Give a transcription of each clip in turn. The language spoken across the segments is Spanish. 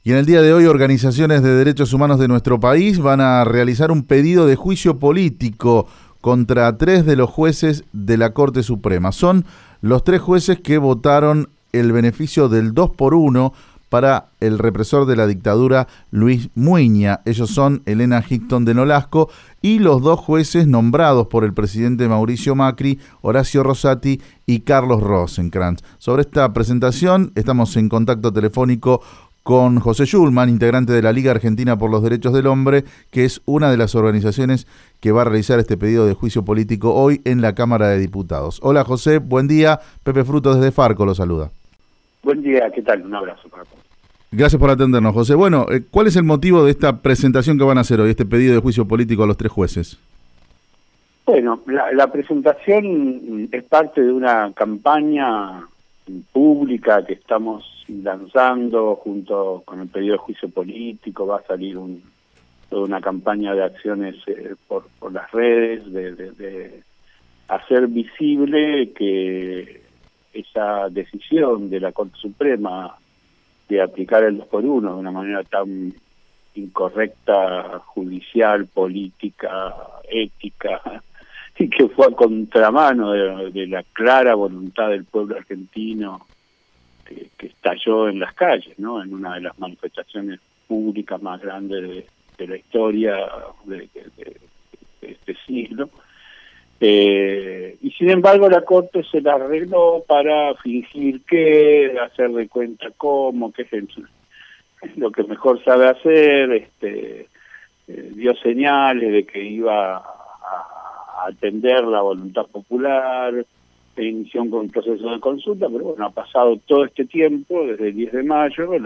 Y en el día de hoy, organizaciones de derechos humanos de nuestro país van a realizar un pedido de juicio político contra 3 de los jueces de la Corte Suprema. Son los 3 jueces que votaron el beneficio del 2x1 para el represor de la dictadura Luis Muiña. Ellos son Elena Hickton de Nolasco y los 2 jueces nombrados por el presidente Mauricio Macri, Horacio Rosati y Carlos Rosenkrantz. Sobre esta presentación estamos en contacto telefónico con José Schulman, integrante de la Liga Argentina por los Derechos del Hombre, que es una de las organizaciones que va a realizar este pedido de juicio político hoy en la Cámara de Diputados. Hola José, buen día. Pepe Fruto desde Farco lo saluda. Buen día, ¿qué tal? Un abrazo para todos. Gracias por atendernos, José. Bueno, ¿cuál es el motivo de esta presentación que van a hacer hoy, este pedido de juicio político a los 3 jueces? Bueno, la presentación es parte de una campaña pública que estamos lanzando junto con el pedido de juicio político. Va a salir toda una campaña de acciones por las redes, de hacer visible que esa decisión de la Corte Suprema de aplicar el 2x1 de una manera tan incorrecta, judicial, política, ética, y que fue a contramano de la clara voluntad del pueblo argentino que estalló en las calles, ¿no? En una de las manifestaciones públicas más grandes de la historia de este siglo. Y sin embargo la Corte se la arregló para fingir que, hacer de cuenta cómo, que es lo que mejor sabe hacer. Dio señales de que iba a atender la voluntad popular, inició con un proceso de consulta, pero bueno, ha pasado todo este tiempo, desde el 10 de mayo,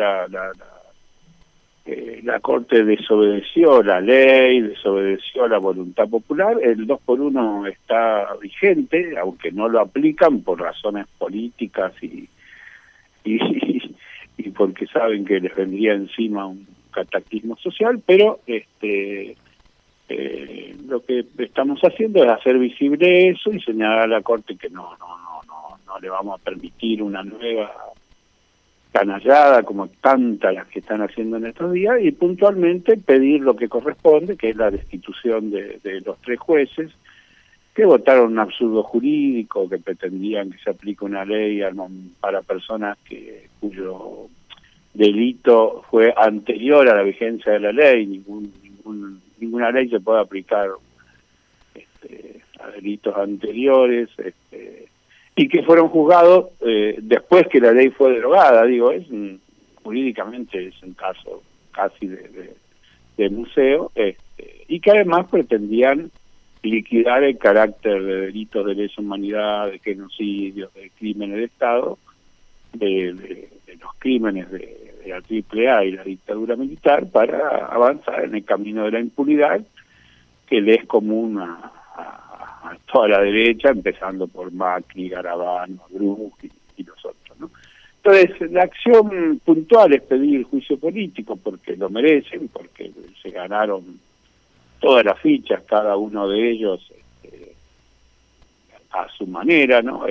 la Corte desobedeció la ley, desobedeció la voluntad popular. El 2x1 está vigente, aunque no lo aplican por razones políticas y porque saben que les vendría encima un cataclismo social, pero lo que estamos haciendo es hacer visible eso y señalar a la Corte que no le vamos a permitir una nueva canallada como tantas las que están haciendo en estos días, y puntualmente pedir lo que corresponde, que es la destitución de los 3 jueces que votaron un absurdo jurídico, que pretendían que se aplique una ley para personas cuyo delito fue anterior a la vigencia de la ley. Ninguna ley se puede aplicar a delitos anteriores, y que fueron juzgados después que la ley fue derogada. Jurídicamente es un caso casi de museo, y que además pretendían liquidar el carácter de delitos de lesa humanidad, de genocidios, de crímenes de Estado, de los crímenes de la AAA y la dictadura militar, para avanzar en el camino de la impunidad que le es común a toda la derecha, empezando por Macri, Garabano, Bruch y los otros, ¿no? Entonces, la acción puntual es pedir juicio político porque lo merecen, porque se ganaron todas las fichas, cada uno de ellos a su manera, ¿no?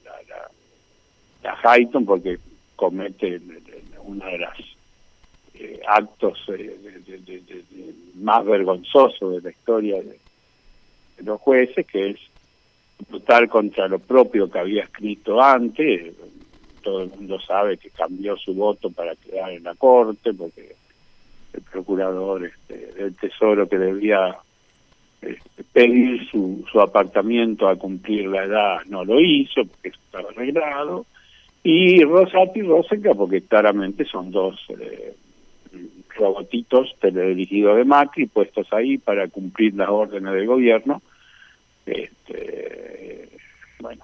La Hickton porque comete uno de los actos más vergonzosos de la historia de los jueces, que es votar contra lo propio que había escrito antes. Todo el mundo sabe que cambió su voto para quedar en la Corte, porque el procurador del Tesoro, que debía pedir su apartamiento a cumplir la edad, no lo hizo, porque eso estaba arreglado. Y Rosati y Rosenkrantz, porque claramente son 2 robotitos teledirigidos de Macri, puestos ahí para cumplir las órdenes del gobierno. Bueno,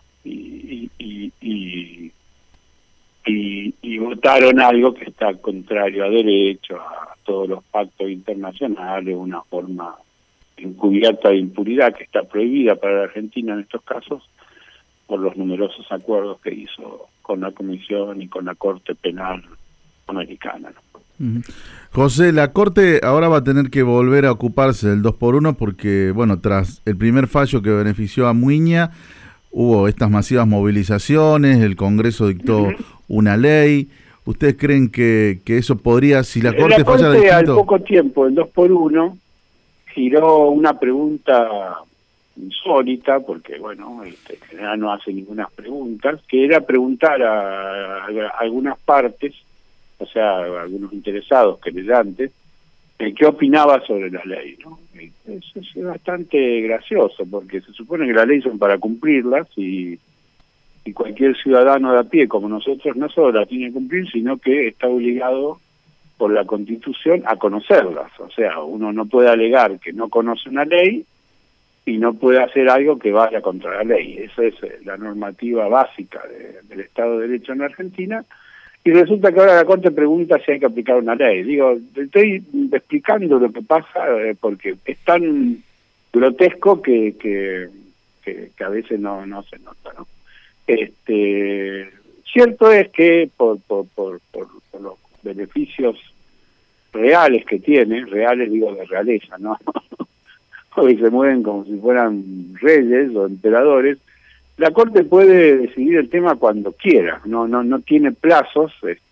y votaron algo que está contrario a derecho, a todos los pactos internacionales, una forma encubierta de impunidad que está prohibida para la Argentina en estos casos por los numerosos acuerdos que hizo con la Comisión y con la Corte Penal Americana, ¿no? José, la Corte ahora va a tener que volver a ocuparse del 2x1 porque, bueno, tras el primer fallo que benefició a Muiña, hubo estas masivas movilizaciones, el Congreso dictó una ley, ¿Ustedes creen que eso podría, si la Corte fallara distinto? Al poco tiempo, el 2x1, giró una pregunta insólita, porque bueno, en general no hace ninguna pregunta, que era preguntar a algunas partes, o sea, a algunos interesados, querellantes, qué opinaba sobre la ley, ¿no? Eso es bastante gracioso, porque se supone que las leyes son para cumplirlas y cualquier ciudadano de a pie como nosotros no solo la tiene que cumplir, sino que está obligado por la Constitución a conocerlas. O sea, uno no puede alegar que no conoce una ley y no puede hacer algo que vaya contra la ley. Esa es la normativa básica del Estado de Derecho en Argentina. Y resulta que ahora la Corte pregunta si hay que aplicar una ley. Digo, estoy explicando lo que pasa porque es tan grotesco que a veces no se nota, ¿no? Cierto es que por los beneficios reales que tiene, reales digo de realeza, ¿no? Porque se mueven como si fueran reyes o emperadores, la Corte puede decidir el tema cuando quiera, no tiene plazos,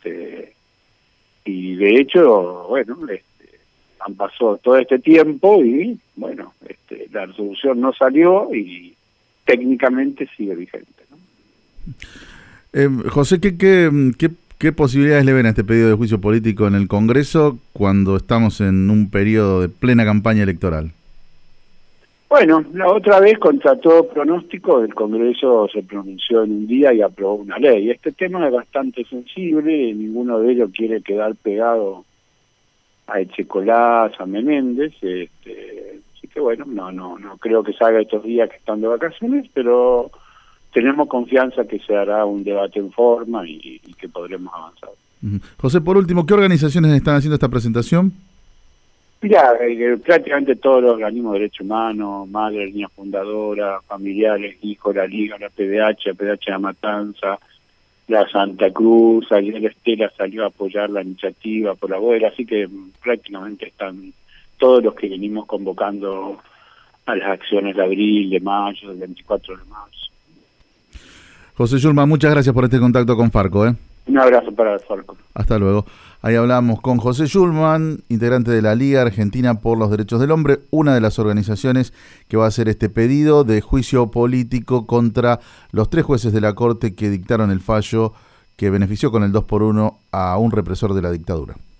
y de hecho, bueno, han pasado todo este tiempo y, bueno, la resolución no salió y técnicamente sigue vigente, ¿no? José, ¿qué posibilidades le ven a este pedido de juicio político en el Congreso cuando estamos en un periodo de plena campaña electoral? Bueno, la otra vez, contra todo pronóstico, el Congreso se pronunció en un día y aprobó una ley. Este tema es bastante sensible, ninguno de ellos quiere quedar pegado a Echecolás, a Menéndez, así que bueno, no creo que salga estos días que están de vacaciones, pero tenemos confianza que se hará un debate en forma y que podremos avanzar. José, por último, ¿qué organizaciones están haciendo esta presentación? Mira, prácticamente todos los organismos de derechos humanos, Madre, Línea Fundadora, Familiares, Hijos, la Liga, la PDH, de La Matanza, la Santa Cruz, ayer Estela salió a apoyar la iniciativa por la abuela, así que prácticamente están todos los que venimos convocando a las acciones de abril, de mayo, del 24 de marzo. José Schulman, muchas gracias por este contacto con Farco. Un abrazo para Farco. Hasta luego. Ahí hablamos con José Schulman, integrante de la Liga Argentina por los Derechos del Hombre, una de las organizaciones que va a hacer este pedido de juicio político contra los 3 jueces de la Corte que dictaron el fallo que benefició con el 2x1 a un represor de la dictadura.